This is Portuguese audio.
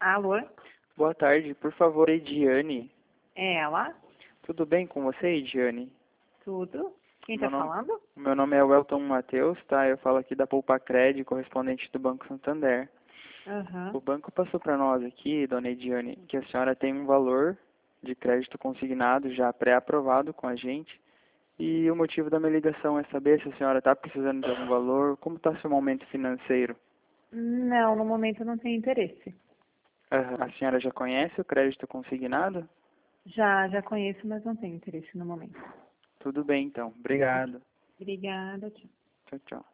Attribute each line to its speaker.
Speaker 1: Alô?
Speaker 2: Boa tarde, por favor, Ediane.
Speaker 1: É ela?
Speaker 2: Tudo bem com você, Ediane?
Speaker 1: Tudo? Quem
Speaker 2: Meu
Speaker 1: tá
Speaker 2: nome,
Speaker 1: falando?
Speaker 2: meu nome é Welton Matheus, tá? Eu falo aqui da Poupa-Cred, correspondente do Banco Santander.
Speaker 1: Aham.
Speaker 2: O banco passou para nós aqui, dona Ediane, que a senhora tem um valor de crédito consignado já pré-aprovado com a gente. E o motivo da minha ligação é saber se a senhora está precisando de algum valor, como está seu momento financeiro.
Speaker 1: Não, no momento não tenho interesse.
Speaker 2: A senhora já conhece o crédito consignado?
Speaker 1: Já conheço, mas não tenho interesse no momento.
Speaker 2: Tudo bem, então. Obrigado.
Speaker 1: Obrigada, tchau.
Speaker 2: Tchau, tchau.